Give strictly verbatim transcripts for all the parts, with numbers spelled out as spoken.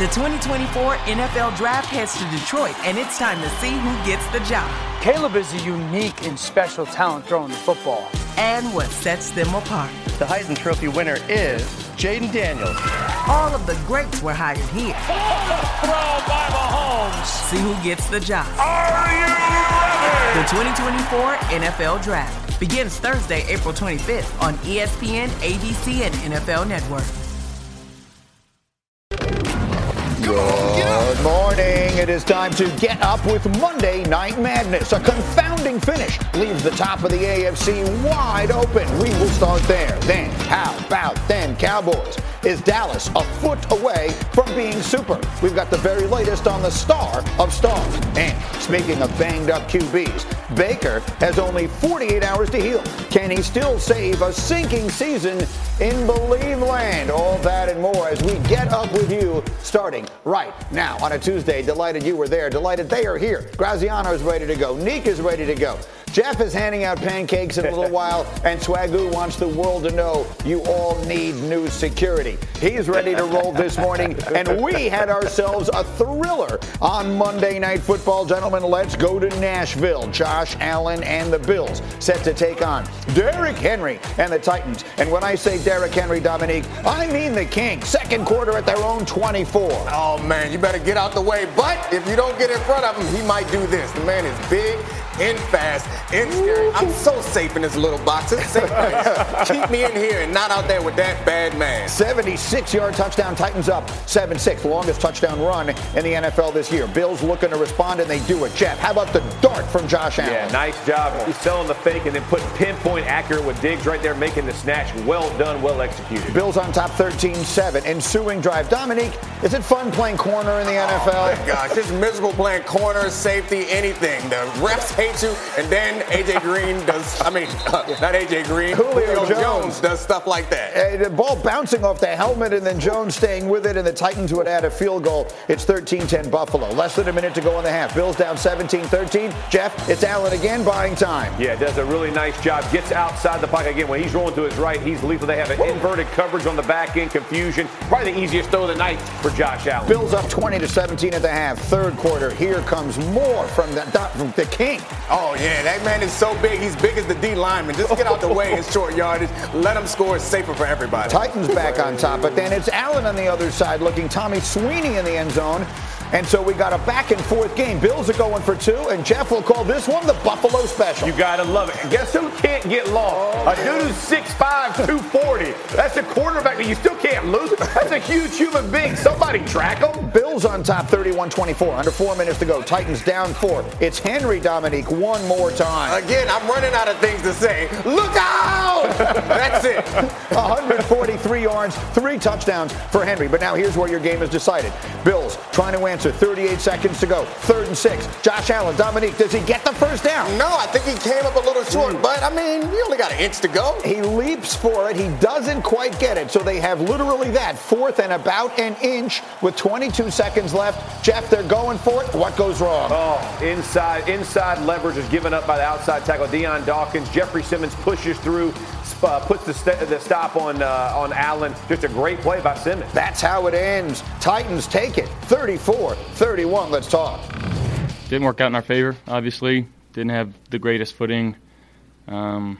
The twenty twenty-four N F L Draft heads to Detroit, and it's time to see who gets the job. Caleb is a unique and special talent throwing the football. And what sets them apart. The Heisman Trophy winner is Jaden Daniels. All of the greats were hired here. Throw by Mahomes. See who gets the job. Are you ready? The twenty twenty-four N F L Draft begins Thursday, April twenty-fifth on E S P N, A B C, and N F L Network. Good morning. It is time to get up with Monday Night Madness. A confounding finish leaves the top of the A F C wide open. We will start there. Then, how about then Cowboys? Is Dallas a foot away from being super? We've got the very latest on the star of stars. And speaking of banged up Q Bs, Baker has only forty-eight hours to heal. Can he still save a sinking season in Believe Land? All that and more as we get up with you starting right now on a Tuesday. Delighted you were there. Delighted they are here. Graziano is ready to go. Neek is ready to go. Jeff is handing out pancakes in a little while, and Swagoo wants the world to know you all need new security. He's ready to roll this morning, and we had ourselves a thriller on Monday Night Football. Gentlemen, let's go to Nashville. Josh Allen and the Bills set to take on Derrick Henry and the Titans. And when I say Derrick Henry, Dominique, I mean the king. Second quarter at their own twenty-four. Oh, man, you better get out the way. But if you don't get in front of him, he might do this. The man is big and fast and scary. I'm so safe in this little box. It's safe place. Keep me in here and not out there with that bad man. seventy-six-yard touchdown. Titans up seven six. Longest touchdown run in the N F L this year. Bills looking to respond, and they do it. Jeff, how about the dart from Josh Allen? Yeah, nice job. He's selling the fake and then putting pinpoint accurate with Diggs right there, making the snatch. Well done, well executed. Bills on top thirteen seven. Ensuing drive. Dominique, is it fun playing corner in the N F L? Oh, my gosh. It's miserable playing corner, safety, anything. The refs hate you, and then A J Green does, I mean, uh, not A J Green, Julio, Julio Jones. Jones does stuff like that. Uh, the ball bouncing off the helmet and then Jones staying with it, and the Titans would add a field goal. It's thirteen ten Buffalo. Less than a minute to go in the half. Bills down seventeen thirteen. Jeff, it's Allen again buying time. Yeah, does a really nice job. Gets outside the pocket again. When he's rolling to his right, he's lethal. They have an Woo. inverted coverage on the back end, confusion. Probably the easiest throw of the night for Josh Allen. Bills up twenty to seventeen at the half. Third quarter. Here comes more from the, from the king. Oh, yeah, that man is so big. He's big as the D lineman. Just get out the way in short yardage. Let him score. It's safer for everybody. Titans back on top, but then it's Allen on the other side looking Tommy Sweeney in the end zone. And so we got a back and forth game. Bills are going for two, and Jeff will call this one the Buffalo Special. You got to love it. And guess who can't get lost? Oh, a dude who's six five, two forty. That's a quarterback that you still can't lose. That's a huge human being. Somebody track him. Bills on top thirty-one twenty-four. Under four minutes to go. Titans down four. It's Henry, Dominique, one more time. Again, I'm running out of things to say. Look out! That's it. one forty-three yards, three touchdowns for Henry. But now here's where your game is decided. Bills trying to answer. thirty-eight seconds to go. Third and six. Josh Allen, Dominique, does he get the first down? No, I think he came up a little short, but, I mean, he only got an inch to go. He leaps for it. He doesn't quite get it. So they have literally that. Fourth and about an inch with twenty-two seconds left. Jeff, they're going for it. What goes wrong? Oh, inside inside leverage is given up by the outside tackle, Deion Dawkins. Jeffrey Simmons pushes through, uh, puts the, st- the stop on, uh, on Allen. Just a great play by Simmons. That's how it ends. Titans take it. thirty-four thirty-one. Let's talk. Didn't work out in our favor, obviously. Didn't have the greatest footing. Um,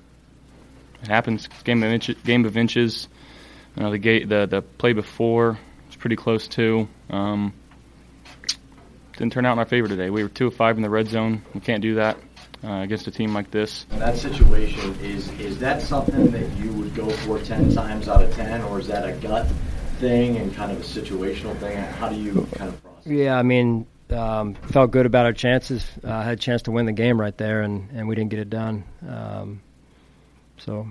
it happens. Game of inches. Game of inches. You know, the, gate, the the play before was pretty close too. Um, didn't turn out in our favor today. We were two of five in the red zone. We can't do that uh, against a team like this. In that situation, is is that something that you would go for ten times out of ten, or is that a gut thing and kind of a situational thing? How do you kind of process? Yeah, I mean, um, felt good about our chances. Uh, had a chance to win the game right there, and, and we didn't get it done. Um, so.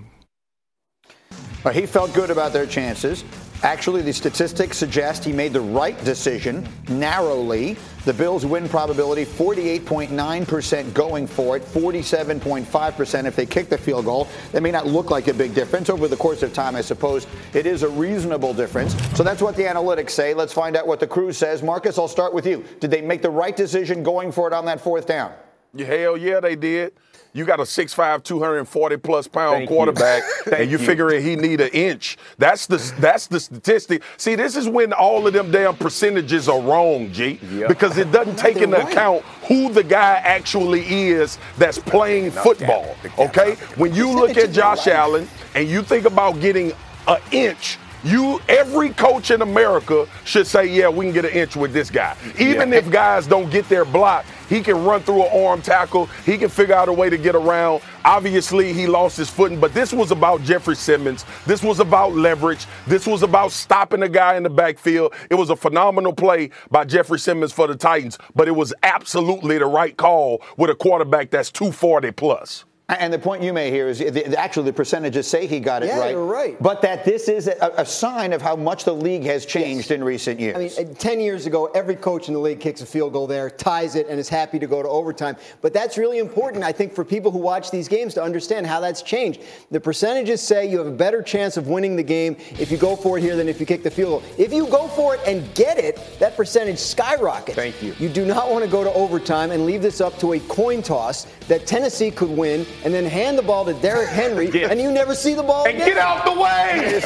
But he felt good about their chances. Actually, the statistics suggest he made the right decision narrowly. The Bills' win probability, forty-eight point nine percent going for it, forty-seven point five percent if they kick the field goal. That may not look like a big difference. Over the course of time, I suppose it is a reasonable difference. So that's what the analytics say. Let's find out what the crew says. Marcus, I'll start with you. Did they make the right decision going for it on that fourth down? Yeah, hell yeah, they did. you got a six five, two hundred forty plus pound Thank quarterback, you. and you you. figuring he need an inch. That's the that's the statistic. See, this is when all of them damn percentages are wrong, G, Yep. because it doesn't take into right. account who the guy actually is that's playing football. Okay, when you look at Josh Allen and you think about getting an inch. You, every coach in America should say, yeah, we can get an inch with this guy. Even Yeah. if guys don't get their block, he can run through an arm tackle. He can figure out a way to get around. Obviously, he lost his footing, but this was about Jeffrey Simmons. This was about leverage. This was about stopping a guy in the backfield. It was a phenomenal play by Jeffrey Simmons for the Titans, but it was absolutely the right call with a quarterback that's two forty plus. And the point you made here is the, the, actually the percentages say he got it yeah, right. You're right. But that this is a, a sign of how much the league has changed yes. in recent years. I mean, ten years ago, every coach in the league kicks a field goal there, ties it, and is happy to go to overtime. But that's really important, I think, for people who watch these games to understand how that's changed. The percentages say you have a better chance of winning the game if you go for it here than if you kick the field goal. If you go for it and get it, that percentage skyrockets. Thank you. You do not want to go to overtime and leave this up to a coin toss that Tennessee could win and then hand the ball to Derrick Henry, yeah. and you never see the ball and again. get out the way.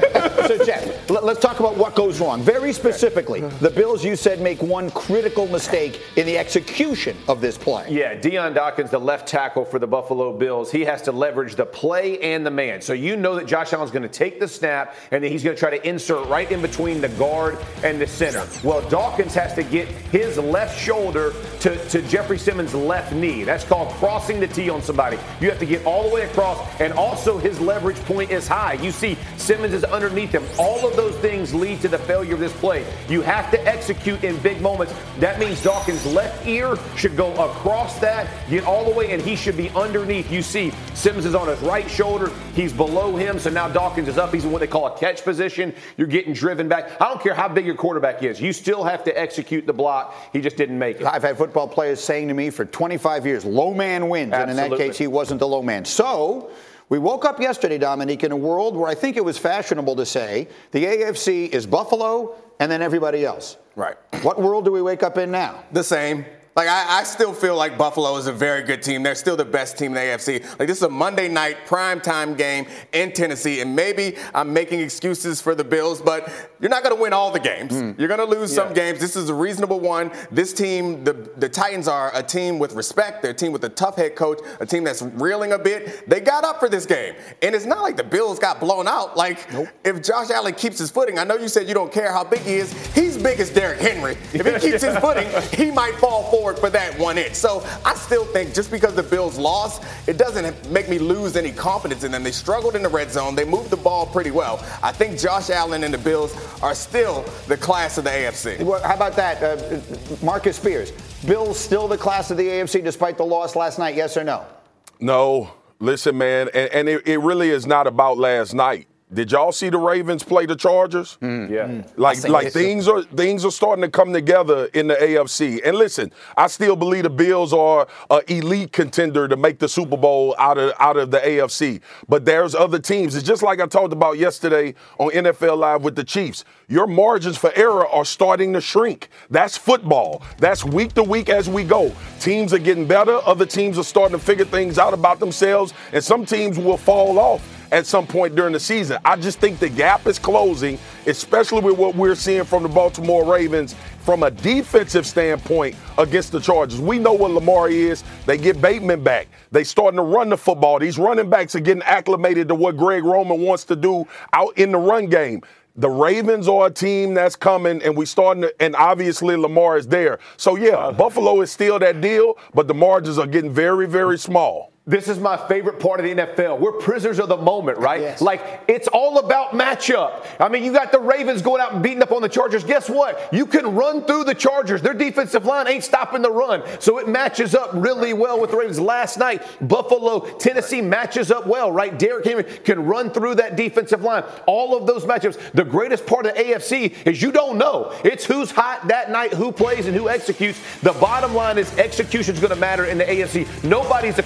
So, Jeff, let's talk about what goes wrong. Very specifically, the Bills, you said, make one critical mistake in the execution of this play. Yeah, Deion Dawkins, the left tackle for the Buffalo Bills, he has to leverage the play and the man. So you know that Josh Allen's going to take the snap, and then he's going to try to insert right in between the guard and the center. Well, Dawkins has to get his left shoulder to, to Jeffrey Simmons' left knee. That's called crossing the T on somebody. You have to get all the way across, and also his leverage point is high. You see Simmons is underneath him. All of those things lead to the failure of this play. You have to execute in big moments. That means Dawkins' left ear should go across that, get all the way, and he should be underneath. You see Simmons is on his right shoulder. He's below him, so now Dawkins is up. He's in what they call a catch position. You're getting driven back. I don't care how big your quarterback is. You still have to execute the block. He just didn't make it. I've had football players saying to me for twenty-five years, low man wins. Absolutely. And in that case, he wasn't the low man. So we woke up yesterday, Dominique, in a world where I think it was fashionable to say the A F C is Buffalo and then everybody else. Right. What world do we wake up in now? The same. Like, I, I still feel like Buffalo is a very good team. They're still the best team in the A F C. Like, this is a Monday night primetime game in Tennessee, and maybe I'm making excuses for the Bills, but you're not going to win all the games. Mm. You're going to lose yeah. some games. This is a reasonable one. This team, the, the Titans are a team with respect. They're a team with a tough head coach, a team that's reeling a bit. They got up for this game. And it's not like the Bills got blown out. Like, nope. if Josh Allen keeps his footing, I know you said you don't care how big he is. He's big as Derrick Henry. If he keeps his footing, he might fall forward for that one inch. So I still think just because the Bills lost, it doesn't make me lose any confidence in them. They struggled in the red zone. They moved the ball pretty well. I think Josh Allen and the Bills are still the class of the A F C. Well, how about that? Uh, Marcus Spears, Bills still the class of the A F C despite the loss last night, yes or no? No. Listen, man, and, and it, it really is not about last night. Did y'all see the Ravens play the Chargers? Mm. Yeah. Like, like things are things are starting to come together in the A F C. And listen, I still believe the Bills are an elite contender to make the Super Bowl out of out of the A F C. But there's other teams. It's just like I talked about yesterday on N F L Live with the Chiefs. Your margins for error are starting to shrink. That's football. That's week to week as we go. Teams are getting better. Other teams are starting to figure things out about themselves. And some teams will fall off at some point during the season. I just think the gap is closing, especially with what we're seeing from the Baltimore Ravens from a defensive standpoint against the Chargers. We know what Lamar is. They get Bateman back. They starting to run the football. These running backs are getting acclimated to what Greg Roman wants to do out in the run game. The Ravens are a team that's coming, and we starting to, and obviously Lamar is there. So, yeah, Buffalo is still that deal, but the margins are getting very, very small. This is my favorite part of the N F L. We're prisoners of the moment, right? Yes. Like, it's all about matchup. I mean, you got the Ravens going out and beating up on the Chargers. Guess what? You can run through the Chargers. Their defensive line ain't stopping the run. So it matches up really well with the Ravens. Last night, Buffalo, Tennessee matches up well, right? Derrick Henry can run through that defensive line. All of those matchups. The greatest part of the A F C is you don't know. It's who's hot that night, who plays, and who executes. The bottom line is execution is going to matter in the A F C. Nobody's a class above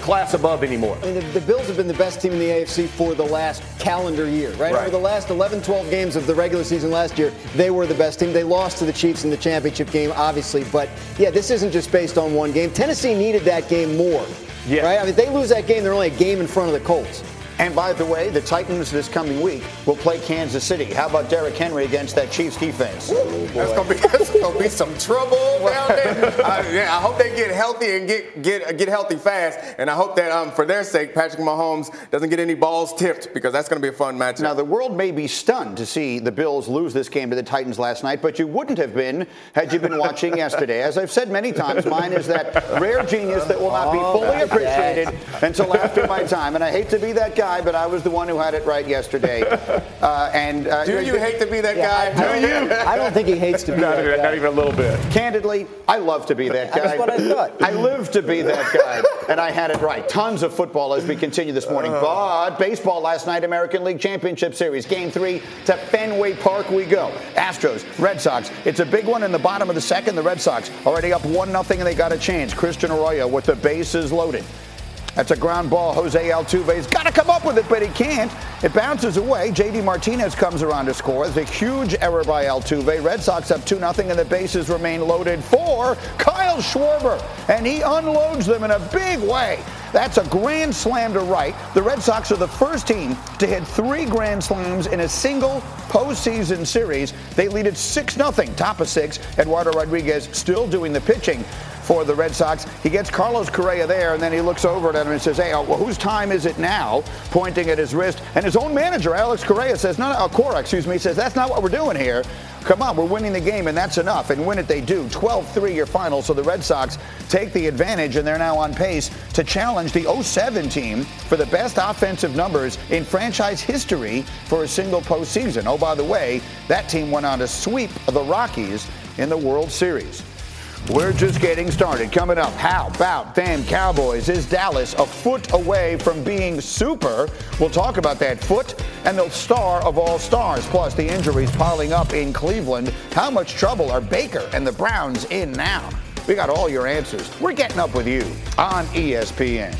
above anymore. I mean, the, the Bills have been the best team in the A F C for the last calendar year, right? Right. Over the last eleven, twelve games of the regular season last year, they were the best team. They lost to the Chiefs in the championship game, obviously. But, yeah, this isn't just based on one game. Tennessee needed that game more, yeah. right? I mean, if they lose that game, they're only a game in front of the Colts. And by the way, the Titans this coming week will play Kansas City. How about Derrick Henry against that Chiefs defense? Ooh, that's gonna be that's gonna be some trouble down there. uh, yeah, I hope they get healthy and get get get healthy fast. And I hope that um, for their sake, Patrick Mahomes doesn't get any balls tipped, because that's gonna be a fun matchup. Now the world may be stunned to see the Bills lose this game to the Titans last night, but you wouldn't have been had you been watching yesterday. As I've said many times, mine is that rare genius that will not be fully appreciated until after my time. And I hate to be that guy, but I was the one who had it right yesterday. Uh, and uh, do you hate to be that yeah, guy? I, Do you? I don't think he hates to be not, that even, guy. not even a little bit. Candidly, I love to be that guy. That's what I thought. I live to be that guy, and I had it right. Tons of football as we continue this morning. But baseball last night, American League Championship Series, Game three to Fenway Park we go. Astros, Red Sox. It's a big one in the bottom of the second. The Red Sox already up one nothing, and they got a chance. Christian Arroyo with the bases loaded. That's a ground ball. Jose Altuve's got to come up with it, but he can't. It bounces away. J D Martinez comes around to score. It's a huge error by Altuve. Red Sox up two nothing, and the bases remain loaded for Kyle Schwarber. And he unloads them in a big way. That's a grand slam to right. The Red Sox are the first team to hit three grand slams in a single postseason series. They lead it six nothing, top of six. Eduardo Rodriguez still doing the pitching for the Red Sox. He gets Carlos Correa there, and then he looks over at him and says, hey, uh, well, whose time is it now? Pointing at his wrist. And his own manager, Alex Correa, says, no, no, uh, Cora, excuse me, says, that's not what we're doing here. Come on, we're winning the game, and that's enough. And win it they do. twelve three your final. So the Red Sox take the advantage, and they're now on pace to challenge the oh seven team for the best offensive numbers in franchise history for a single postseason. Oh, by the way, that team went on to sweep the Rockies in the World Series. We're just getting started. Coming up, how about them Cowboys? Is Dallas a foot away from being super? We'll talk about that foot and the star of all stars, plus the injuries piling up in Cleveland. How much trouble are Baker and the Browns in now? We got all your answers. We're getting up with you on E S P N.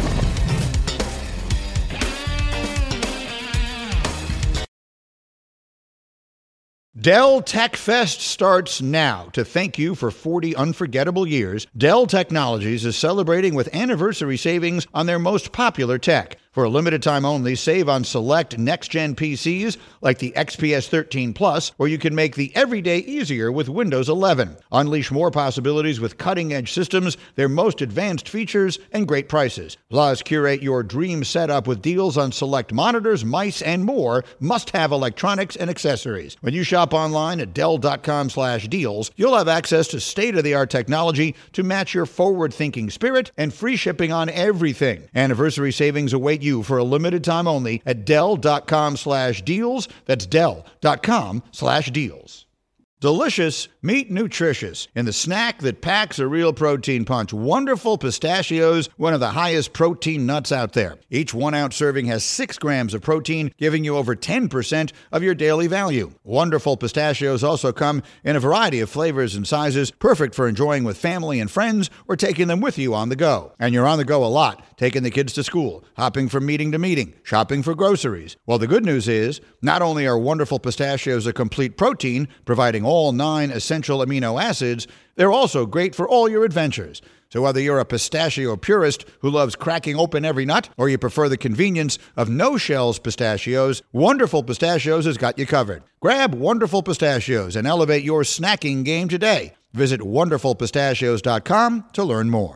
Dell Tech Fest starts now. To thank you for forty unforgettable years, Dell Technologies is celebrating with anniversary savings on their most popular tech. For a limited time only, save on select next-gen P Cs like the X P S thirteen Plus, where you can make the everyday easier with Windows eleven. Unleash more possibilities with cutting-edge systems, their most advanced features, and great prices. Plus, curate your dream setup with deals on select monitors, mice, and more must-have electronics and accessories. When you shop online at Dell.com slash deals, you'll have access to state-of-the-art technology to match your forward-thinking spirit and free shipping on everything. Anniversary savings await you for a limited time only at Dell.com slash deals. That's Dell.com slash deals. Delicious, meet nutritious. In the snack that packs a real protein punch, Wonderful Pistachios, one of the highest protein nuts out there. Each one-ounce serving has six grams of protein, giving you over ten percent of your daily value. Wonderful Pistachios also come in a variety of flavors and sizes, perfect for enjoying with family and friends or taking them with you on the go. And you're on the go a lot, taking the kids to school, hopping from meeting to meeting, shopping for groceries. Well, the good news is, not only are Wonderful Pistachios a complete protein, providing all nine essential amino acids, they're also great for all your adventures. So whether you're a pistachio purist who loves cracking open every nut, or you prefer the convenience of no-shells pistachios, Wonderful Pistachios has got you covered. Grab Wonderful Pistachios and elevate your snacking game today. Visit wonderful pistachios dot com to learn more.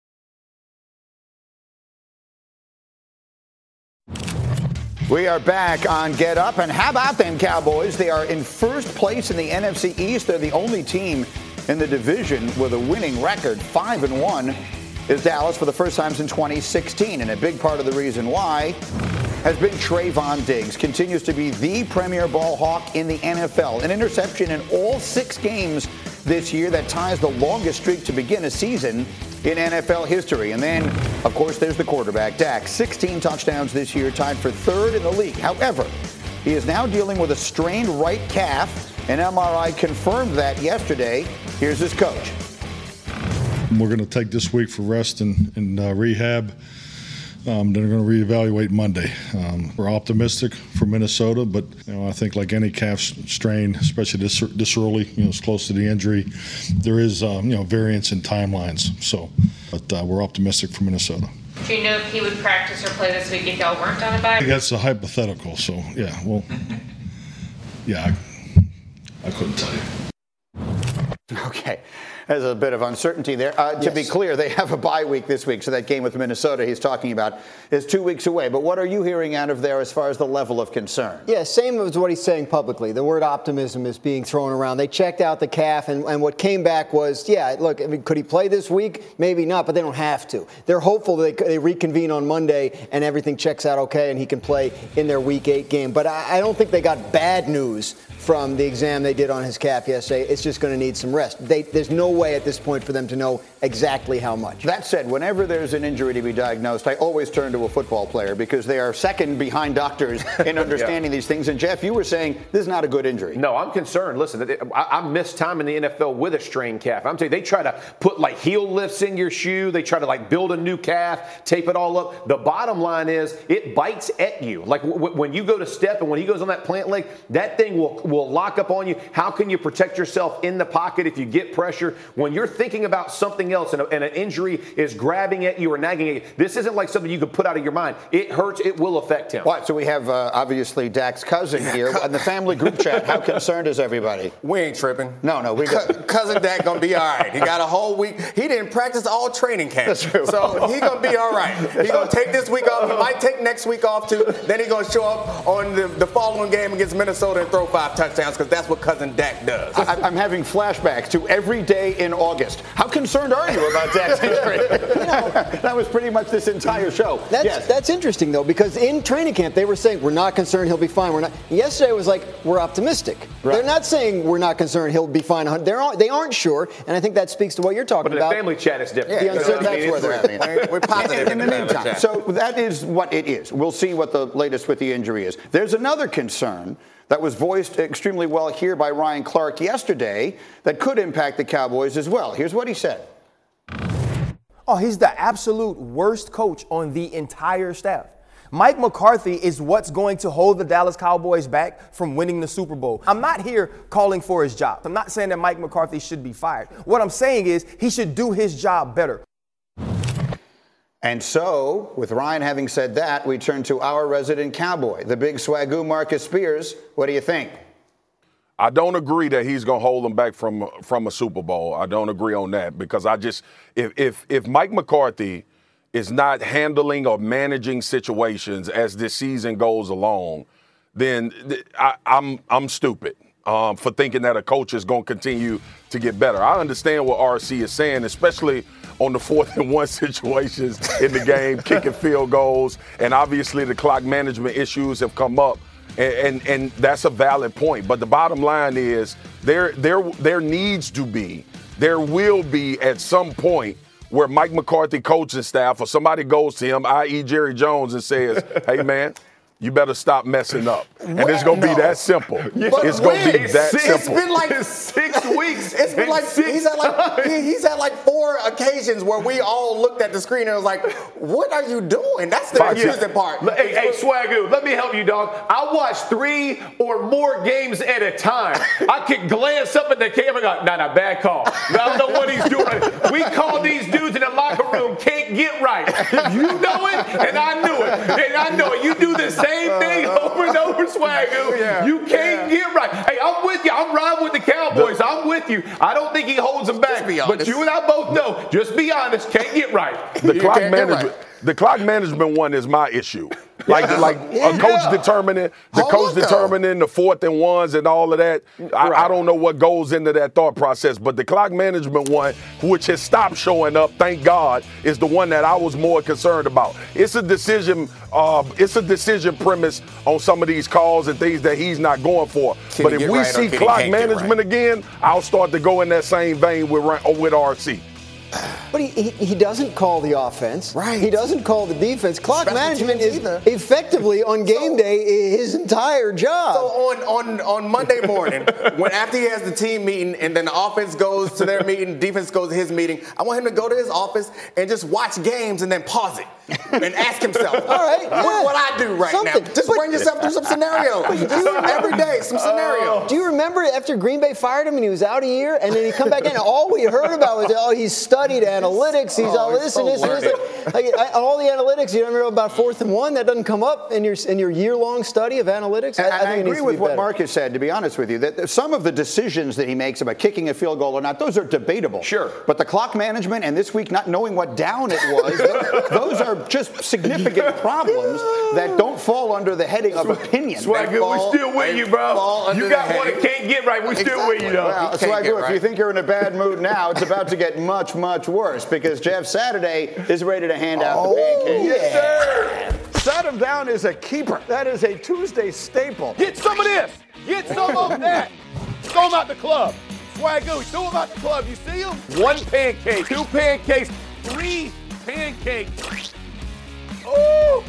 We are back on Get Up, and how about them Cowboys? They are in first place in the N F C East. They're the only team in the division with a winning record. Five and one is Dallas for the first time since twenty sixteen, and a big part of the reason why has been Trayvon Diggs. Continues to be the premier ball hawk in the N F L. An interception in all six games this year that ties the longest streak to begin a season in N F L history. And then, of course, there's the quarterback, Dak. sixteen touchdowns this year, tied for third in the league. However, he is now dealing with a strained right calf. An M R I confirmed that yesterday. Here's his coach. We're going to take this week for rest and, and uh, rehab. Um, they're going to reevaluate Monday. Um, we're optimistic for Minnesota, but you know, I think like any calf strain, especially this this early, you know, it's close to the injury, there is um, you know variance in timelines. So, but uh, we're optimistic for Minnesota. Do you know if he would practice or play this week if y'all weren't on a bye? That's a hypothetical. So yeah, well, yeah, I, I couldn't tell you. Okay. There's a bit of uncertainty there. Uh, to yes. be clear, they have a bye week this week, so that game with Minnesota he's talking about is two weeks away. But what are you hearing out of there as far as the level of concern? Yeah, same as what he's saying publicly. The word optimism is being thrown around. They checked out the calf, and, and what came back was, yeah, look, I mean, could he play this week? Maybe not, but they don't have to. They're hopeful that they, they reconvene on Monday and everything checks out okay and he can play in their week eight game. But I, I don't think they got bad news from the exam they did on his calf yesterday. It's just going to need some rest. They, there's no way at this point for them to know exactly how much. That said, whenever there's an injury to be diagnosed, I always turn to a football player because they are second behind doctors in understanding yeah. these things. And Jeff, you were saying this is not a good injury. No, I'm concerned. Listen, I, I missed time in the N F L with a strained calf. I'm telling you, they try to put like heel lifts in your shoe. They try to like build a new calf, tape it all up. The bottom line is it bites at you. Like w- when you go to step and when he goes on that plant leg, that thing will, will lock up on you. How can you protect yourself in the pocket if you get pressure? When you're thinking about something else and, a, and an injury is grabbing at you or nagging at you, this isn't like something you can put out of your mind. It hurts. It will affect him. Right, so we have uh, obviously Dak's cousin here in the family group chat. How concerned is everybody? We ain't tripping. No, no, we got cousin Dak gonna be all right. He got a whole week. He didn't practice all training camp. That's true. So he gonna be all right. He gonna take this week off. He might take next week off too. Then he gonna show up on the, the following game against Minnesota and throw five touchdowns because that's what cousin Dak does. I, I'm having flashbacks to every day in August. How concerned are you about Dak's injury? You know, that was pretty much this entire show. That's, yes. that's interesting, though, because in training camp, they were saying, we're not concerned, he'll be fine. We're not. Yesterday was like, we're optimistic. Right. They're not saying we're not concerned, he'll be fine. They're, they aren't sure, and I think that speaks to what you're talking but about. But the family chat is different. Yeah, the uncertainty. That's where they're at. We're positive in, in the meantime. So that is what it is. We'll see what the latest with the injury is. There's another concern that was voiced extremely well here by Ryan Clark yesterday that could impact the Cowboys as well. Here's what he said. Oh, he's the absolute worst coach on the entire staff. Mike McCarthy is what's going to hold the Dallas Cowboys back from winning the Super Bowl. I'm not here calling for his job. I'm not saying that Mike McCarthy should be fired. What I'm saying is he should do his job better. And so, with Ryan having said that, we turn to our resident Cowboy, the big swagoo Marcus Spears. What do you think? I don't agree that he's going to hold them back from from a Super Bowl. I don't agree on that because I just if if if Mike McCarthy is not handling or managing situations as this season goes along, then I, I'm I'm stupid um, for thinking that a coach is going to continue to get better. I understand what R C is saying, especially on the fourth and one situations in the game, kicking field goals, and obviously the clock management issues have come up. And, and and that's a valid point. But the bottom line is there there there needs to be, there will be at some point where Mike McCarthy coaching staff or somebody goes to him, that is. Jerry Jones, and says, hey, man, you better stop messing up. And what? it's going to no. be that simple. Yeah. It's going to be that it's, simple. It's been like six weeks. It's been like six he's at like he, he's at like four occasions where we all looked at the screen and was like, "What are you doing?" That's the confusing part. Hey, hey, Swagoo, let me help you, dog. I watch three or more games at a time. I can glance up at the camera and go, "Nah, nah, bad call. I don't know what he's doing." We call these dudes in the locker room can't get right. You know it, and I knew it, and I know it. You do the same thing over and over, Swagoo. Yeah, you can't yeah. get right. Hey, I'm with you. I'm riding with the Cowboys. The, I'm with you. I don't think he holds them back. But you and I both know, just be honest, can't get right. The you clock management, right. the clock management one is my issue. Like, yeah. like yeah. a coach determining, the Hold coach determining the fourth and ones and all of that. I, right. I don't know what goes into that thought process, but the clock management one, which has stopped showing up, thank God, is the one that I was more concerned about. It's a decision, uh, it's a decision premise on some of these calls and things that he's not going for. Can but if we right see clock management right? again, I'll start to go in that same vein with with R C. But he, he, he doesn't call the offense. Right. He doesn't call the defense. Clock Special management teams is either. effectively on game So- day his entire job. So on, on, on Monday morning, when after he has the team meeting and then the offense goes to their meeting, defense goes to his meeting, I want him to go to his office and just watch games and then pause it and ask himself, all right, yeah. what, what I do right Something. now? Just But- bring yourself through some scenarios. Just every day, some scenarios. Do you remember after Green Bay fired him and he was out a year and then he come back in and all we heard about was, oh, he's studied analytics, he's Oh, all he's this so and this and learned. this. Like, I, all the analytics, you don't know about fourth and one? That doesn't come up in your in your year-long study of analytics? And I, I I, think it needs agree to with be what better. Marcus said, to be honest with you, that some of the decisions that he makes about kicking a field goal or not, those are debatable. Sure. But the clock management and this week not knowing what down it was, those are just significant problems that don't fall under the heading of opinion. Swagger, They we're fall- still with they you, bro. fall under You the got one that heading- can't get right. We're still with you, though. Well, You can't Swagger, get if right. you think you're in a bad mood now, it's about to get much, much worse because Jeff Saturday is ready to hand out Oh, the pancakes. yes, sir. Set him down is a keeper. That is a Tuesday staple. Get some of this. Get some of that. Throw them out the club. Swagoo, throw them out the club. You see them? One pancake, two pancakes, three pancakes. Ooh.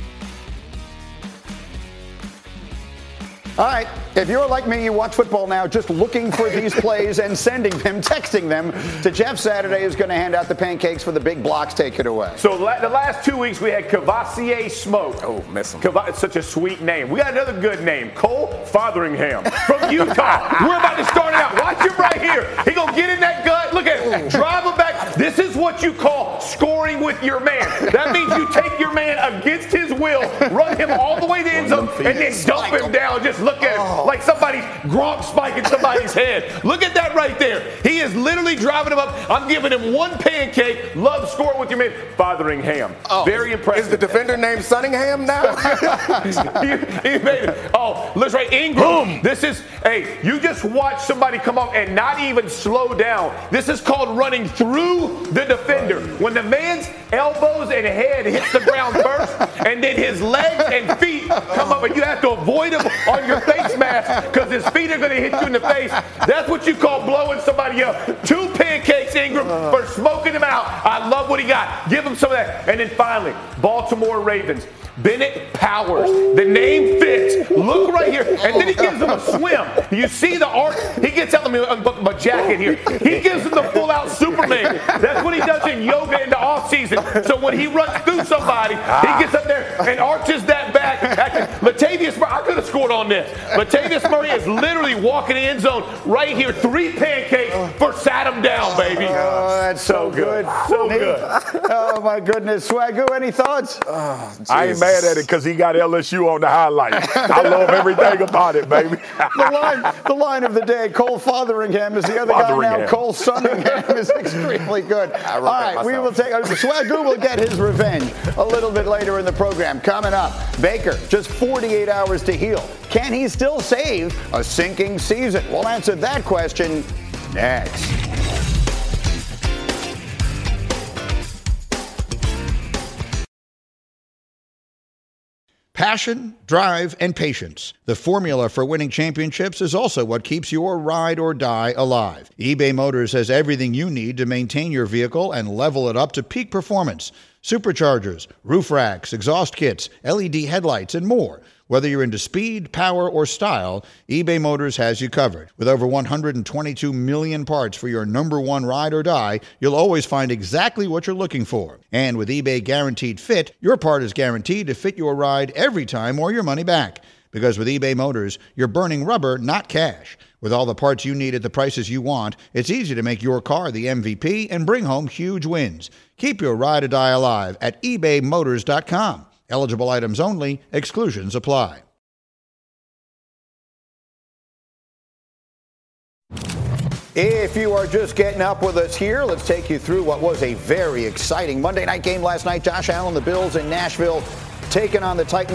All right, if you're like me, you watch football now just looking for these plays and sending them, texting them to Jeff Saturday, who's going to hand out the pancakes for the big blocks. Take it away. So la- the last two weeks we had Cavassier Smoke. Oh, miss him. Cava- it's such a sweet name. We got another good name, Cole Fotheringham from Utah. We're about to start it out. Watch him right here. He gonna get in that gut. Look at him. Drive him back. This is what you call scoring with your man. That means you take your man against his will, run him all the way to the end zone, and then dump him down. Just look at him like somebody's Gronk spiking somebody's head. Look at that right there. He is literally driving him up. I'm giving him one pancake. Love scoring with your man. Fotheringham. Oh, Very impressive. Is the defender named Sunningham now? he, he made it. Oh, let's right. Ingram. This is, hey, you just watch somebody come up and not even slow down. This is called running through the defender. When the man's elbows and head hits the ground first, and then his legs and feet come up, and you have to avoid him on your face mask because his feet are going to hit you in the face. That's what you call blowing somebody up. Two pancakes, Ingram, for smoking him out. I love what he got. Give him some of that. And then finally, Baltimore Ravens. Bennett Powers. The name fits. Look right here. And then he gives him a swim. You see the arc? He gets out. Let me unbuckle my jacket here. He gives him the full-out Superman. That's what he does in yoga in the off-season. So when he runs through somebody, he gets up there and arches that back. Latavius Murray, I could have scored on this. Latavius Murray is literally walking the end zone right here. Three pancakes for sat him down, baby. Oh, that's so, So good. good. So Neat. good. Oh, my goodness. Swagoo, any thoughts? Oh, I ain't mad at it because he got L S U on the highlight. I love everything about it, baby. the, line, the line of the day, Cole Fotheringham is the other guy now. Fotheringham. Cole Sunningham is extremely good. All right, we will take, uh, Swagoo will get his revenge a little bit later in the program. Coming up, Baker, just forty-eight hours to heal. Can he still save a sinking season? We'll answer that question next. Passion, drive, and patience. The formula for winning championships is also what keeps your ride or die alive. eBay Motors has everything you need to maintain your vehicle and level it up to peak performance. Superchargers, roof racks, exhaust kits, L E D headlights, and more. Whether you're into speed, power, or style, eBay Motors has you covered. With over one hundred twenty-two million parts for your number one ride or die, you'll always find exactly what you're looking for. And with eBay Guaranteed Fit, your part is guaranteed to fit your ride every time or your money back. Because with eBay Motors, you're burning rubber, not cash. With all the parts you need at the prices you want, it's easy to make your car the M V P and bring home huge wins. Keep your ride or die alive at ebay motors dot com. Eligible items only. Exclusions apply. If you are just getting up with us here, let's take you through what was a very exciting Monday night game last night. Josh Allen, the Bills in Nashville, taking on the Titans.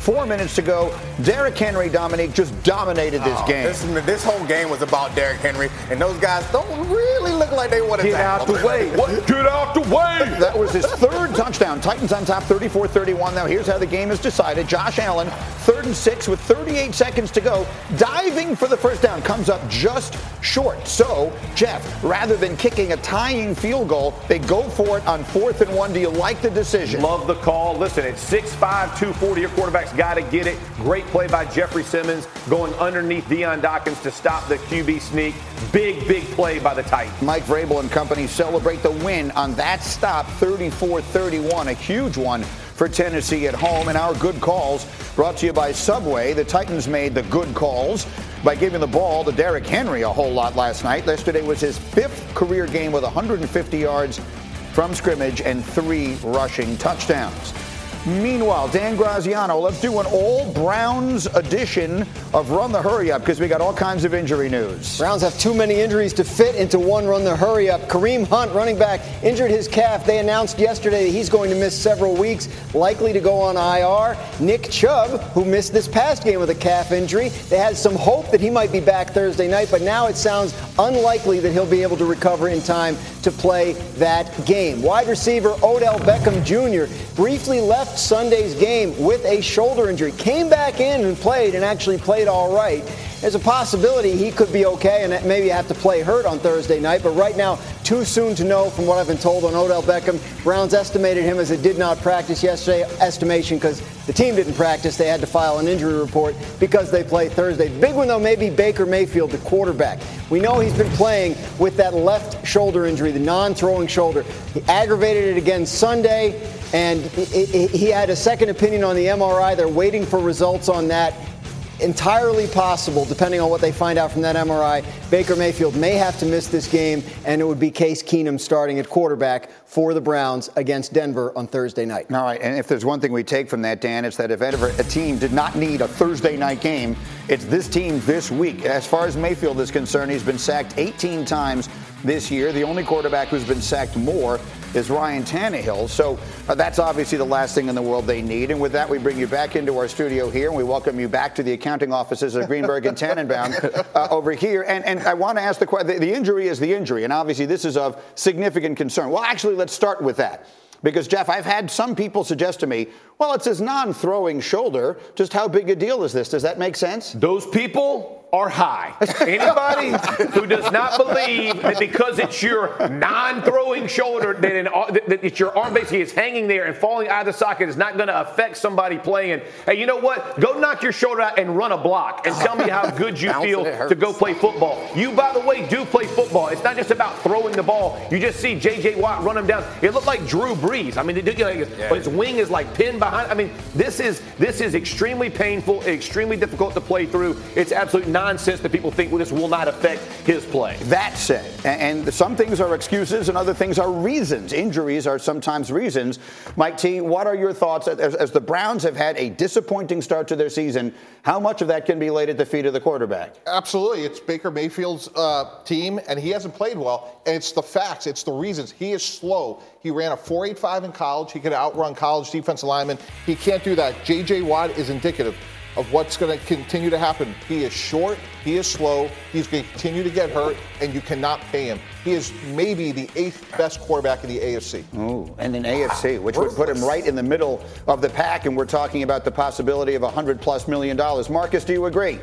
Four minutes to go. Derrick Henry, Dominique, just dominated this Oh, game. This, this whole game was about Derrick Henry, and those guys don't really look like they want to Get out the way. What? Get out the way. That was his third touchdown. Titans on top, thirty-four thirty-one. Now here's how the game is decided. Josh Allen, third and six with thirty-eight seconds to go, diving for the first down, comes up just short. So, Jeff, rather than kicking a tying field goal, they go for it on fourth and one. Do you like the decision? Love the call. Listen, it's six five, two forty. Your quarterback's got to get it. Great play by Jeffrey Simmons going underneath Deion Dawkins to stop the Q B sneak. Big, big play by the Titans. Mike Vrabel and company celebrate the win on that stop, thirty-four thirty-one, a huge one for Tennessee at home. And our good calls brought to you by Subway. The Titans made the good calls by giving the ball to Derrick Henry a whole lot last night. Yesterday was his fifth career game with one hundred fifty yards from scrimmage and three rushing touchdowns. Meanwhile, Dan Graziano, let's do an all-Browns edition of Run the Hurry Up because we got all kinds of injury news. Browns have too many injuries to fit into one Run the Hurry Up. Kareem Hunt, running back, injured his calf. They announced yesterday that he's going to miss several weeks, likely to go on I R. Nick Chubb, who missed this past game with a calf injury, they had some hope that he might be back Thursday night, but now it sounds unlikely that he'll be able to recover in time to play that game. Wide receiver Odell Beckham Junior briefly left Sunday's game with a shoulder injury, came back in and played and actually played all right. There's a possibility he could be okay and maybe have to play hurt on Thursday night, but right now, too soon to know from what I've been told on Odell Beckham. Browns estimated him as a did not practice yesterday, estimation because the team didn't practice. They had to file an injury report because they play Thursday. Big one, though, maybe Baker Mayfield, the quarterback. We know he's been playing with that left shoulder injury, the non-throwing shoulder. He aggravated it again Sunday, and he had a second opinion on the M R I. They're waiting for results on that. Entirely possible, depending on what they find out from that M R I, Baker Mayfield may have to miss this game, and it would be Case Keenum starting at quarterback for the Browns against Denver on Thursday night. All right, and if there's one thing we take from that, Dan, it's that if ever a team did not need a Thursday night game, it's this team this week. As far as Mayfield is concerned, he's been sacked eighteen times this year. The only quarterback who's been sacked more is Ryan Tannehill. So uh, that's obviously the last thing in the world they need. And with that, we bring you back into our studio here, and we welcome you back to the accounting offices of Greenberg and Tannenbaum uh, over here. And, and I want to ask the question, the, the injury is the injury, and obviously this is of significant concern. Well, actually, let's start with that. Because, Jeff, I've had some people suggest to me, well, it's his non-throwing shoulder. Just how big a deal is this? Does that make sense? Those people are high. Anybody who does not believe that because it's your non-throwing shoulder, that, an, that it's your arm basically is hanging there and falling out of the socket is not going to affect somebody playing. Hey, you know what? Go knock your shoulder out and run a block and tell me how good you feel to go play football. You, by the way, do play football. It's not just about throwing the ball. You just see J J. Watt run him down. It looked like Drew Brees. I mean, you know, yeah. but his wing is like pinned behind. I mean, this is this is extremely painful, extremely difficult to play through. It's absolute nonsense that people think well, this will not affect his play. That said, and some things are excuses and other things are reasons. Injuries are sometimes reasons. Mike T, what are your thoughts as, as the Browns have had a disappointing start to their season? How much of that can be laid at the feet of the quarterback? Absolutely. It's Baker Mayfield's uh, team, and he hasn't played well. And it's the facts. It's the reasons. He is slow. He ran a four eight five in college. He could outrun college defensive linemen. He can't do that. J J. Watt is indicative of what's going to continue to happen. He is short, he is slow, he's going to continue to get hurt, and you cannot pay him. He is maybe the eighth best quarterback in the A F C. Ooh, and in A F C, which would put him right in the middle of the pack, and we're talking about the possibility of one hundred plus million dollars. Marcus, do you agree?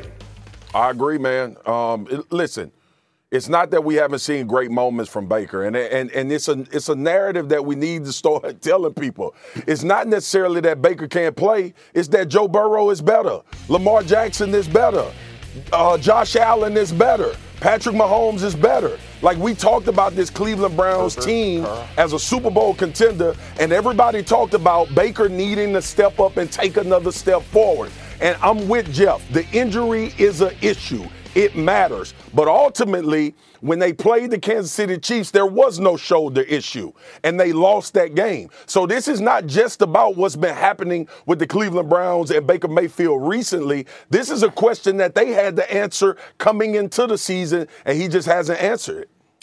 I agree, man. Um, it, listen, it's not that we haven't seen great moments from Baker, and and and it's a it's a narrative that we need to start telling people. It's not necessarily that Baker can't play; it's that Joe Burrow is better, Lamar Jackson is better, uh, Josh Allen is better, Patrick Mahomes is better. Like, we talked about this Cleveland Browns team as a Super Bowl contender, and everybody talked about Baker needing to step up and take another step forward. And I'm with Jeff. The injury is an issue. It matters. But ultimately, when they played the Kansas City Chiefs, there was no shoulder issue, and they lost that game. So this is not just about what's been happening with the Cleveland Browns and Baker Mayfield recently. This is a question that they had to answer coming into the season, and he just hasn't answered it.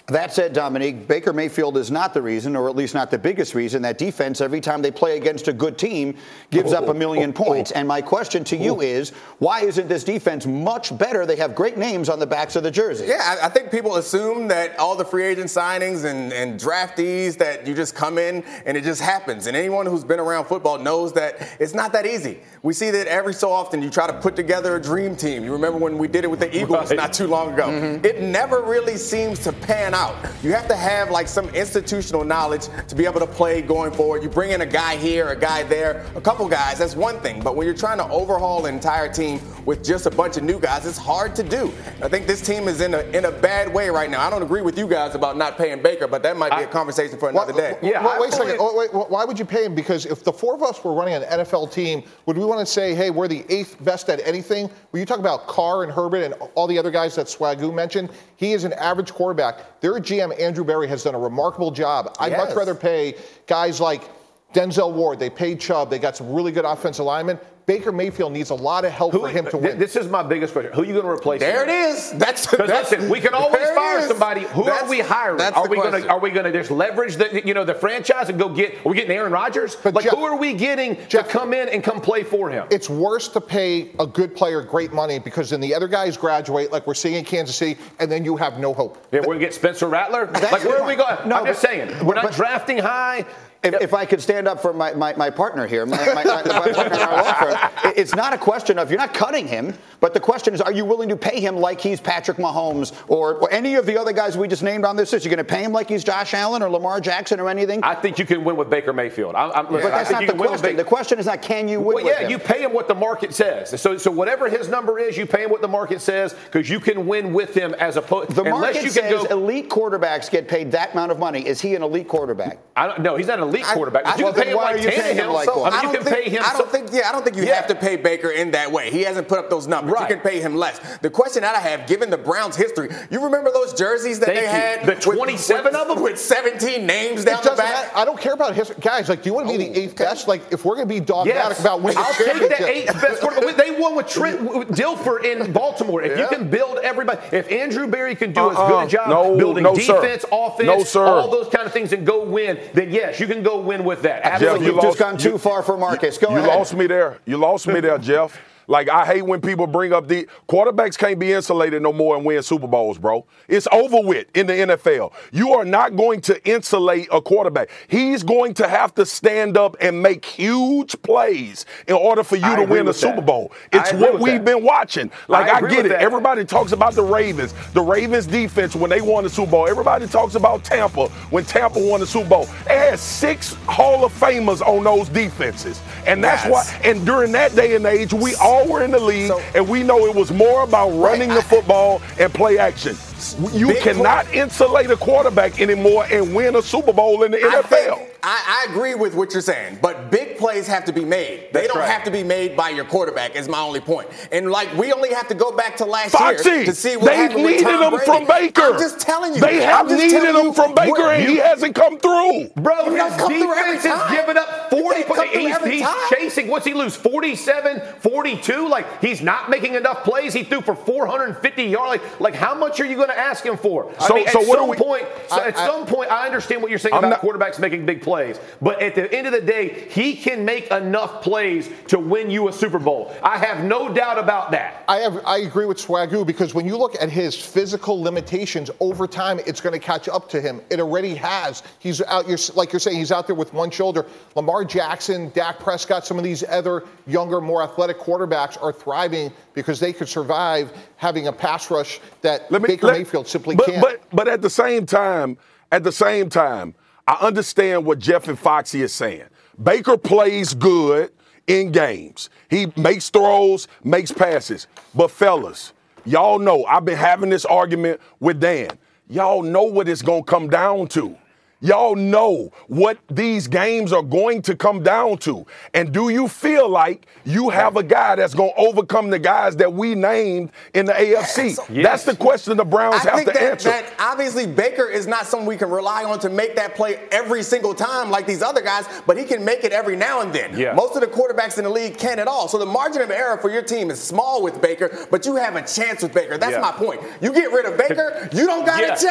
That said, Dominique, Baker Mayfield is not the reason, or at least not the biggest reason, that defense, every time they play against a good team, gives oh, up a million oh, points. Oh, and my question to you oh. is, why isn't this defense much better? They have great names on the backs of the jerseys. Yeah, I, I think people assume that all the free agent signings and, and draftees, that you just come in and it just happens. And anyone who's been around football knows that it's not that easy. We see that every so often you try to put together a dream team. You remember when we did it with the Eagles right. not too long ago. Mm-hmm. It never really seems to pan out. You have to have like some institutional knowledge to be able to play going forward. You bring in a guy here, a guy there, a couple guys, that's one thing. But when you're trying to overhaul an entire team with just a bunch of new guys, it's hard to do. I think this team is in a in a bad way right now. I don't agree with you guys about not paying Baker, but that might be I, a conversation for another why, day. Yeah, wait, wait a second. Oh, wait, why would you pay him? Because if the four of us were running an N F L team, would we want to say, hey, we're the eighth best at anything? When you talk about Carr and Herbert and all the other guys that Swagoo mentioned, he is an average quarterback. Their G M, Andrew Berry, has done a remarkable job. I'd yes. much rather pay guys like Denzel Ward. They paid Chubb. They got some really good offensive linemen. Baker Mayfield needs a lot of help Who, for him to win. This is my biggest question. Who are you going to replace? There him? it is. That's that's listen, we can always fire somebody. Who that's, are we hiring? Are we going to are we going to just leverage the you know the franchise and go get? Are we getting Aaron Rodgers? But like Jeff, who are we getting Jeff, to come in and come play for him? It's worse to pay a good player great money because then the other guys graduate, like we're seeing in Kansas City, and then you have no hope. Yeah, we're going to get Spencer Rattler. Like where are we going? No, I'm just but, saying we're not but, drafting high. If, if I could stand up for my, my, my partner here, my, my, my, my partner in our law firm, it's not a question of you're not cutting him, but the question is, are you willing to pay him like he's Patrick Mahomes or, or any of the other guys we just named on this list? You're going to pay him like he's Josh Allen or Lamar Jackson or anything? I think you can win with Baker Mayfield. I, I'm, but that's not the question. The question is not can you win well, with yeah, him? you pay him what the market says. So, so whatever his number is, you pay him what the market says because you can win with him as opposed. The market you can says go, elite quarterbacks get paid that amount of money. Is he an elite quarterback? I don't, no, he's not an elite quarterback. I, I, you can pay him like Tannehill. Like so, I mean, I you can think, pay him. I don't think. Yeah, I don't think you yeah. have to pay Baker in that way. He hasn't put up those numbers. Right. You can pay him less. The question that I have, given the Browns' history, you remember those jerseys that Thank they you. had? The twenty-seven with, of them with seventeen names down the back. I don't care about history, guys. Like, do you want to be oh, the eighth okay. best? Like, if we're going to be dogmatic yes. about winning I'll the championship, take the eighth best quarterback. They won with Trent with Dilfer in Baltimore. If yeah. you can build everybody, if Andrew Berry can do uh-uh. as good a job no, building no, defense, sir. offense, no, all those kind of things, and go win, then yes, you can go win with that. Absolutely. Jeff, you've just gone too far for Marcus. Go you ahead. You lost me there. You lost me there, Jeff. Like, I hate when people bring up the quarterbacks can't be insulated no more and win Super Bowls, bro. It's over with in the N F L. You are not going to insulate a quarterback. He's going to have to stand up and make huge plays in order for you I to win a Super Bowl. It's what we've that. been watching. Like, I, I get it. That. Everybody talks about the Ravens. The Ravens defense when they won the Super Bowl. Everybody talks about Tampa when Tampa won the Super Bowl. They had six Hall of Famers on those defenses. And that's yes. why, and during that day and age, we all were in the league, so, and we know it was more about running right, the football and play action. You cannot play. insulate a quarterback anymore and win a Super Bowl in the N F L. I, think, I, I agree with what you're saying, but big plays have to be made. They That's don't right. have to be made by your quarterback, is my only point. And, like, we only have to go back to last Foxy, year to see what they happened needed with Tom him Brady. from Baker. I'm just telling you. They have needed him from Baker, what, and you, he hasn't come through. Bro, his defense has given up forty. He's, he's chasing. What's he lose? forty-seven, forty-two? Like, he's not making enough plays. He threw for four hundred fifty yards. Like, like how much are you going to ask him for? So, I mean, so at what some are we, point, so I, at I, some point, I understand what you're saying I'm about not, quarterbacks making big plays. But at the end of the day, he can make enough plays to win you a Super Bowl. I have no doubt about that. I have. I agree with Swagoo because when you look at his physical limitations over time, it's going to catch up to him. It already has. He's out. You're, like you're saying, he's out there with one shoulder. Lamar Jackson, Dak Prescott, some of these other younger, more athletic quarterbacks are thriving because they could survive having a pass rush that me, Baker let, Mayfield simply but, can't. But but at the same time, at the same time, I understand what Jeff and Foxy is saying. Baker plays good in games. He makes throws, makes passes. But fellas, y'all know I've been having this argument with Dan. Y'all know what it's gonna come down to. Y'all know what these games are going to come down to. And do you feel like you have a guy that's going to overcome the guys that we named in the A F C? Yes. That's the question the Browns I have think to that, answer. That obviously, Baker is not someone we can rely on to make that play every single time like these other guys, but he can make it every now and then. Yeah. Most of the quarterbacks in the league can't at all. So the margin of error for your team is small with Baker, but you have a chance with Baker. That's yeah. my point. You get rid of Baker, you don't got yeah. a chance. To go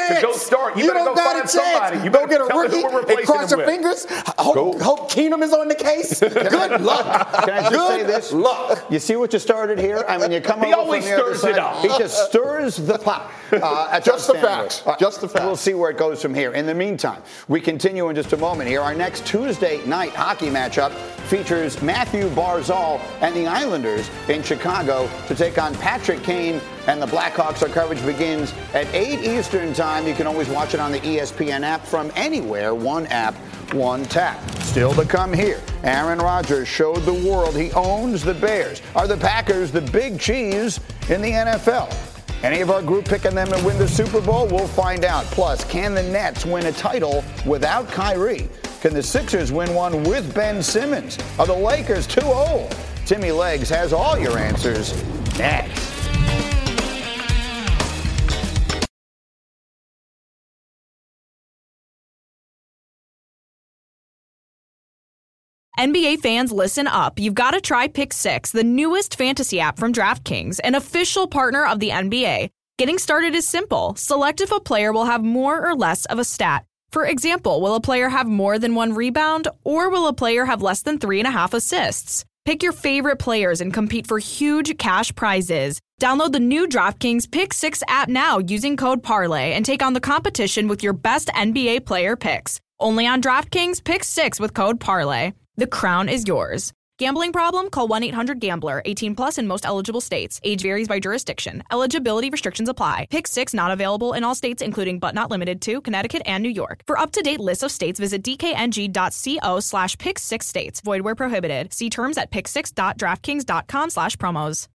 start. You, You better don't go got find a somebody. chance. You Go better get a tell us rookie who we're and replacing cross him your with. fingers. Hope, hope Keenum is on the case. Good luck. Can I just Good say this? luck. You see what you started here? I mean, you come He over always from the other stirs it side. up. He just stirs the pot. Uh, that's Just the outstanding. facts. All right, Just the facts. We'll see where it goes from here. In the meantime, we continue in just a moment here. Our next Tuesday night hockey matchup features Matthew Barzal and the Islanders in Chicago to take on Patrick Kane and the Blackhawks. Our coverage begins at eight Eastern time. You can always watch it on the E S P N app from anywhere. One app, one tap. Still to come here. Aaron Rodgers showed the world he owns the Bears. Are the Packers the big cheese in the N F L? Any of our group picking them to win the Super Bowl? We'll find out. Plus, can the Nets win a title without Kyrie? Can the Sixers win one with Ben Simmons? Are the Lakers too old? Timmy Legs has all your answers next. N B A fans, listen up. You've got to try Pick Six, the newest fantasy app from DraftKings, an official partner of the N B A. Getting started is simple. Select if a player will have more or less of a stat. For example, will a player have more than one rebound, or will a player have less than three and a half assists? Pick your favorite players and compete for huge cash prizes. Download the new DraftKings Pick Six app now using code Parlay and take on the competition with your best N B A player picks. Only on DraftKings Pick Six with code Parlay. The crown is yours. Gambling problem? Call one eight hundred gambler. eighteen plus in most eligible states. Age varies by jurisdiction. Eligibility restrictions apply. Pick Six not available in all states, including but not limited to Connecticut and New York. For up-to-date lists of states, visit dkng.co slash pick six states. Void where prohibited. See terms at pick six dot draftkings dot com slash promos.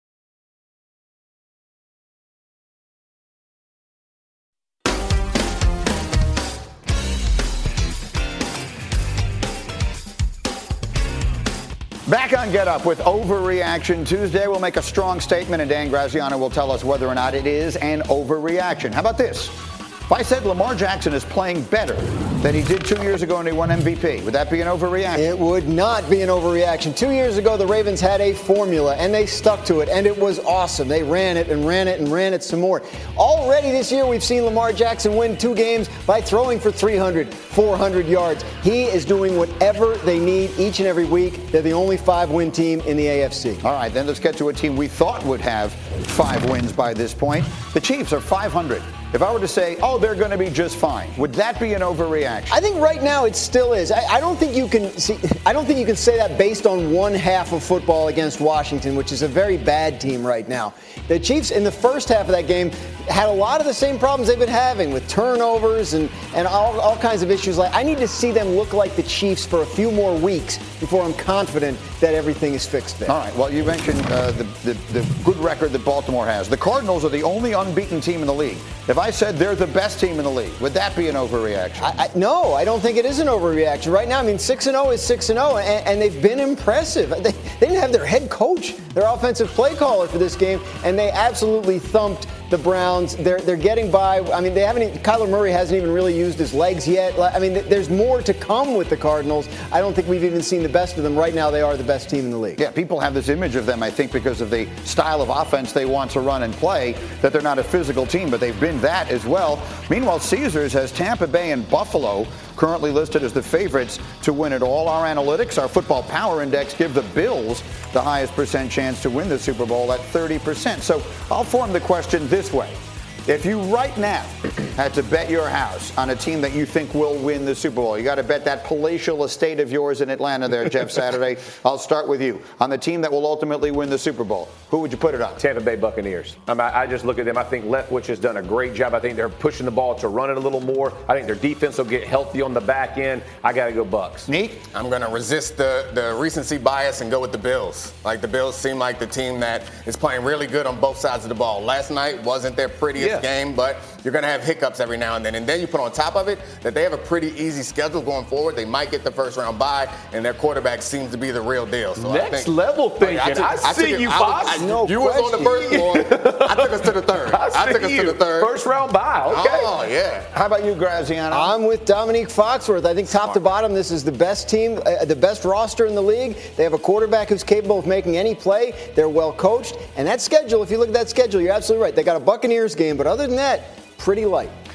Back on Get Up with Overreaction Tuesday. We'll make a strong statement, and Dan Graziano will tell us whether or not it is an overreaction. How about this? If I said Lamar Jackson is playing better than he did two years ago and he won M V P, would that be an overreaction? It would not be an overreaction. Two years ago, the Ravens had a formula, and they stuck to it, and it was awesome. They ran it and ran it and ran it some more. Already this year, we've seen Lamar Jackson win two games by throwing for three hundred, four hundred yards. He is doing whatever they need each and every week. They're the only five-win team in the A F C. All right, then let's get to a team we thought would have five wins by this point. The Chiefs are five hundred. If I were to say, oh, they're going to be just fine, would that be an overreaction? I think right now it still is. I, I don't think you can see. I don't think you can say that based on one half of football against Washington, which is a very bad team right now. The Chiefs in the first half of that game had a lot of the same problems they've been having with turnovers and, and all, all kinds of issues. Like I need to see them look like the Chiefs for a few more weeks before I'm confident that everything is fixed there. All right. Well, you mentioned uh, the, the, the good record that Baltimore has. The Cardinals are the only unbeaten team in the league. If I said they're the best team in the league, would that be an overreaction? I, I, no, I don't think it is an overreaction. Right now, I mean, six and oh is six and oh, and, and they've been impressive. They, they didn't have their head coach, their offensive play caller for this game, and they absolutely thumped the Browns. They're they're getting by. I mean, they haven't. Even, Kyler Murray hasn't even really used his legs yet. I mean, there's more to come with the Cardinals. I don't think we've even seen the best of them. Right now, they are the best team in the league. Yeah, people have this image of them, I think, because of the style of offense they want to run and play, that they're not a physical team, but they've been that as well. Meanwhile, Caesars has Tampa Bay and Buffalo currently listed as the favorites to win it all. Our analytics, our football power index, give the Bills the highest percent chance to win the Super Bowl at thirty percent. So I'll form the question this way. If you right now had to bet your house on a team that you think will win the Super Bowl, you got to bet that palatial estate of yours in Atlanta there, Jeff Saturday. I'll start with you. On the team that will ultimately win the Super Bowl, who would you put it on? Tampa Bay Buccaneers. I, mean, I just look at them. I think Leftwich has done a great job. I think they're pushing the ball to run it a little more. I think their defense will get healthy on the back end. I got to go Bucks. Neat? I'm going to resist the, the recency bias and go with the Bills. Like, the Bills seem like the team that is playing really good on both sides of the ball. Last night wasn't their prettiest Yeah. game, but you're going to have hiccups every now and then. And then you put on top of it that they have a pretty easy schedule going forward. They might get the first round bye, and their quarterback seems to be the real deal. So Next I think, level thinking. Oh, yeah, I, took- I see took it- you, I was- Fox. I- No you was on the first floor. I took us to the third. I, I took us see to you. the third. First round bye. Okay. Oh, yeah. How about you, Graziano? I'm with Dominique Foxworth. I think top to bottom, this is the best team, uh, the best roster in the league. They have a quarterback who's capable of making any play. They're well coached. And that schedule, if you look at that schedule, you're absolutely right. They got a Buccaneers game, but other than that, pretty light.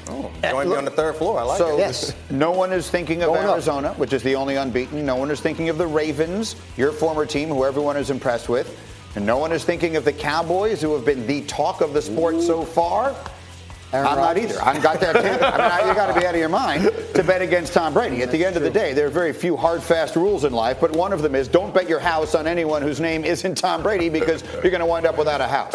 Oh, join me on the third floor. I like so it. Yes. No one is thinking of Going Arizona, up. which is the only unbeaten. No one is thinking of the Ravens, your former team, who everyone is impressed with. And no one is thinking of the Cowboys, who have been the talk of the sport so far. Aaron I'm Rodgers. not either. I've got that too. I mean, I, you got to be out of your mind to bet against Tom Brady. At the end of the day, there are very few hard, fast rules in life, but one of them is don't bet your house on anyone whose name isn't Tom Brady because you're going to wind up without a house.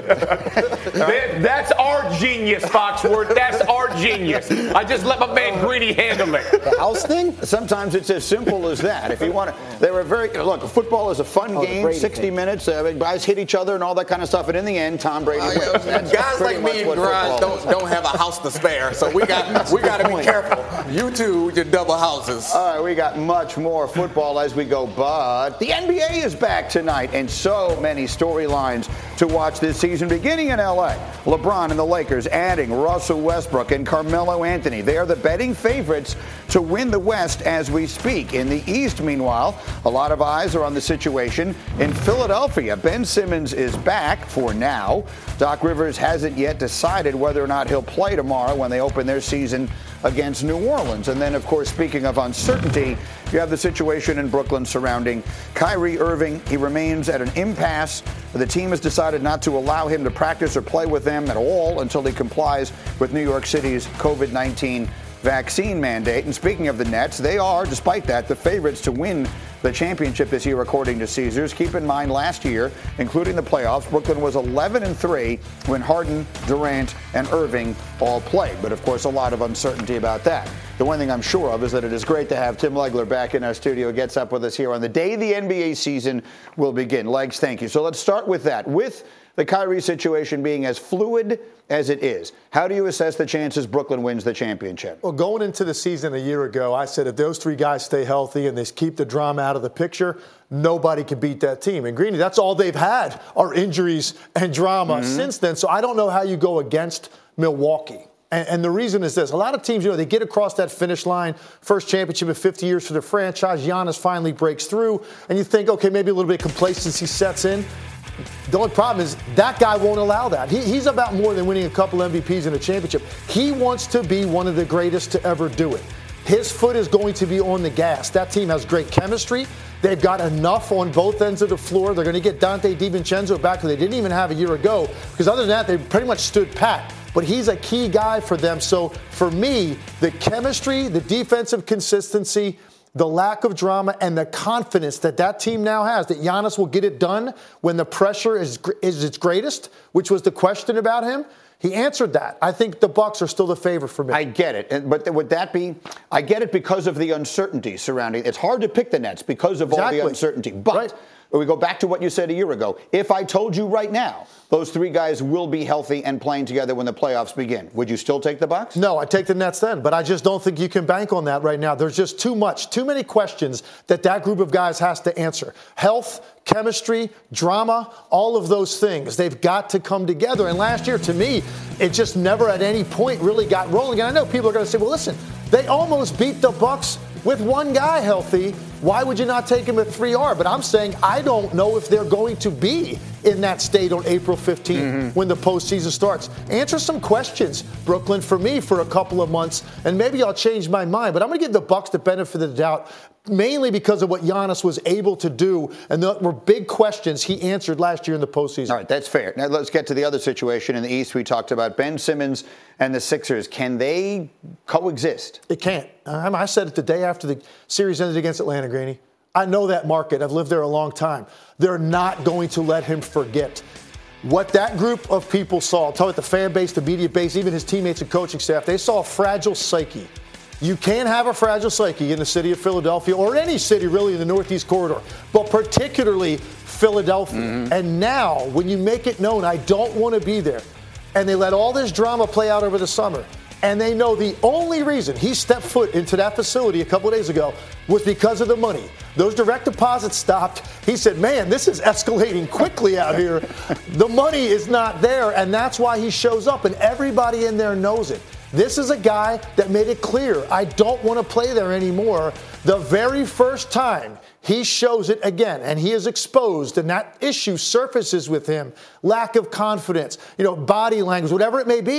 That- That's our genius, Foxworth. That's our genius. I just let my man Greeny handle it. The house thing? Sometimes it's as simple as that. If you want to, they were very look. Football is a fun Oh, the game, Brady sixty thing. minutes. Uh, guys hit each other and all that kind of stuff. And in the end, Tom Brady Uh, wins. That's guys pretty like much me and what Grimes football don't, is. don't have a house to spare, so we got we got to be careful. You two with your double houses. All right, we got much more football as we go, but the N B A is back tonight, and so many storylines to watch this season, beginning in L A. LeBron and the Lakers adding Russell Westbrook and Carmelo Anthony. They are the betting favorites to win the West as we speak. In the East, meanwhile, a lot of eyes are on the situation in Philadelphia. Ben Simmons is back for now. Doc Rivers hasn't yet decided whether or not he'll play tomorrow when they open their season against New Orleans. And then, of course, speaking of uncertainty, you have the situation in Brooklyn surrounding Kyrie Irving. He remains at an impasse. The team has decided not to allow him to practice or play with them at all until he complies with New York City's covid nineteen vaccine mandate. And speaking of the Nets, they are, despite that, the favorites to win the championship this year, according to Caesars. Keep in mind, last year, including the playoffs, Brooklyn was eleven and three when Harden, Durant, and Irving all played. But, of course, a lot of uncertainty about that. The one thing I'm sure of is that it is great to have Tim Legler back in our studio. Gets up with us here on the day the N B A season will begin. Legs, thank you. So let's start with that. With the Kyrie situation being as fluid as it is, how do you assess the chances Brooklyn wins the championship? Well, going into the season a year ago, I said if those three guys stay healthy and they keep the drama out of the picture, nobody can beat that team. And Greeny, that's all they've had are injuries and drama mm-hmm. since then. So I don't know how you go against Milwaukee. And, and the reason is this. A lot of teams, you know, they get across that finish line, first championship in fifty years for the franchise. Giannis finally breaks through. And you think, okay, maybe a little bit of complacency sets in. The only problem is that guy won't allow that. He, he's about more than winning a couple M V Ps and a championship. He wants to be one of the greatest to ever do it. His foot is going to be on the gas. That team has great chemistry. They've got enough on both ends of the floor. They're going to get Dante DiVincenzo back, who they didn't even have a year ago, because other than that, they pretty much stood pat. But he's a key guy for them. So for me, the chemistry, the defensive consistency, the lack of drama, and the confidence that that team now has, that Giannis will get it done when the pressure is, is its greatest, which was the question about him. He answered that. I think the Bucks are still the favorite for me. I get it. And, but would that be – I get it because of the uncertainty surrounding – it's hard to pick the Nets because of exactly. all the uncertainty. But right. we go back to what you said a year ago. If I told you right now those three guys will be healthy and playing together when the playoffs begin, would you still take the Bucks? No, I'd take the Nets then. But I just don't think you can bank on that right now. There's just too much, too many questions that that group of guys has to answer. Health, chemistry, drama, all of those things. They've got to come together. And last year, to me, it just never at any point really got rolling. And I know people are going to say, well, listen, they almost beat the Bucks with one guy healthy. Why would you not take him at three R? But I'm saying I don't know if they're going to be in that state on April fifteenth mm-hmm. when the postseason starts. Answer some questions, Brooklyn, for me for a couple of months, and maybe I'll change my mind. But I'm going to give the Bucks the benefit of the doubt, mainly because of what Giannis was able to do, and there were big questions he answered last year in the postseason. All right, that's fair. Now let's get to the other situation in the East. We talked about Ben Simmons and the Sixers. Can they coexist? It can't. I said it the day after the series ended against Atlanta, Greeny. I know that market. I've lived there a long time. They're not going to let him forget. What that group of people saw, I'll tell you, the fan base, the media base, even his teammates and coaching staff, they saw a fragile psyche. You can't have a fragile psyche in the city of Philadelphia or any city really in the Northeast Corridor, but particularly Philadelphia. Mm-hmm. And now, when you make it known, I don't want to be there, and they let all this drama play out over the summer, and they know the only reason he stepped foot into that facility a couple of days ago was because of the money. Those direct deposits stopped. He said, man, this is escalating quickly out here. The money is not there, and that's why he shows up, and everybody in there knows it. This is a guy that made it clear, I don't want to play there anymore. The very first time he shows it again, and he is exposed, and that issue surfaces with him, lack of confidence, you know, body language, whatever it may be,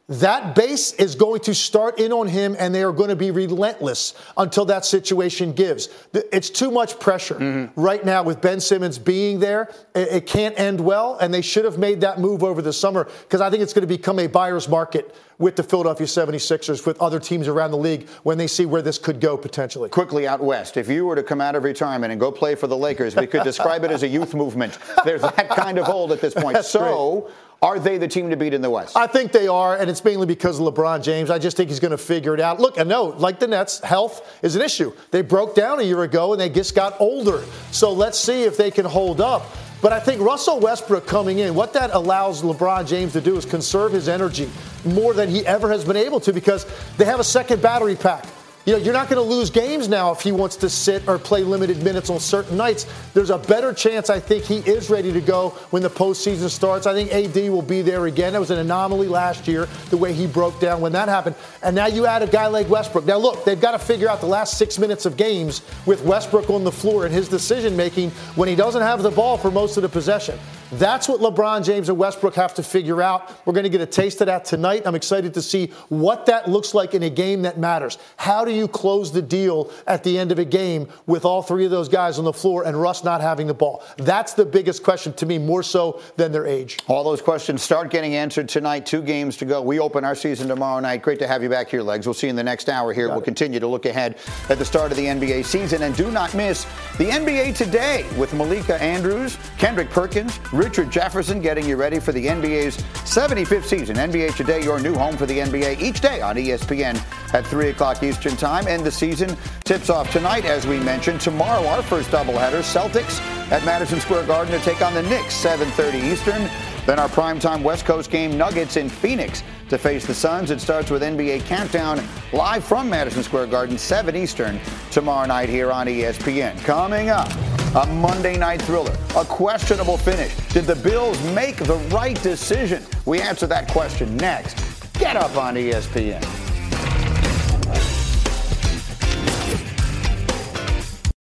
that base is going to start in on him, and they are going to be relentless until that situation gives. It's too much pressure mm-hmm. right now with Ben Simmons being there. It can't end well, and they should have made that move over the summer because I think it's going to become a buyer's market with the Philadelphia seventy-sixers, with other teams around the league when they see where this could go potentially. Quickly out west, if you were to come out of retirement and go play for the Lakers, we could describe it as a youth movement. They're that kind of old at this point. That's so. Great. Are they the team to beat in the West? I think they are, and it's mainly because of LeBron James. I just think he's going to figure it out. Look, I know, like the Nets, health is an issue. They broke down a year ago, and they just got older. So let's see if they can hold up. But I think Russell Westbrook coming in, what that allows LeBron James to do is conserve his energy more than he ever has been able to because they have a second battery pack. You know, you're not going to lose games now if he wants to sit or play limited minutes on certain nights. There's a better chance I think he is ready to go when the postseason starts. I think A D will be there again. That was an anomaly last year, the way he broke down when that happened. And now you add a guy like Westbrook. Now, look, they've got to figure out the last six minutes of games with Westbrook on the floor and his decision-making when he doesn't have the ball for most of the possession. That's what LeBron James and Westbrook have to figure out. We're going to get a taste of that tonight. I'm excited to see what that looks like in a game that matters. How do you close the deal at the end of a game with all three of those guys on the floor and Russ not having the ball? That's the biggest question to me, more so than their age. All those questions start getting answered tonight. Two games to go. We open our season tomorrow night. Great to have you back here, Legs. We'll see you in the next hour here. Got we'll it. continue to look ahead at the start of the N B A season. And do not miss the N B A Today with Malika Andrews, Kendrick Perkins, Richard Jefferson, getting you ready for the N B A's seventy-fifth season. N B A Today, your new home for the N B A, each day on E S P N at three o'clock Eastern Time. And the season tips off tonight, as we mentioned. Tomorrow, our first doubleheader, Celtics at Madison Square Garden to take on the Knicks, seven thirty Eastern. Then our primetime West Coast game, Nuggets in Phoenix to face the Suns. It starts with N B A Countdown live from Madison Square Garden, seven Eastern, tomorrow night here on E S P N. Coming up, a Monday night thriller, a questionable finish. Did the Bills make the right decision? We answer that question next. Get up on E S P N.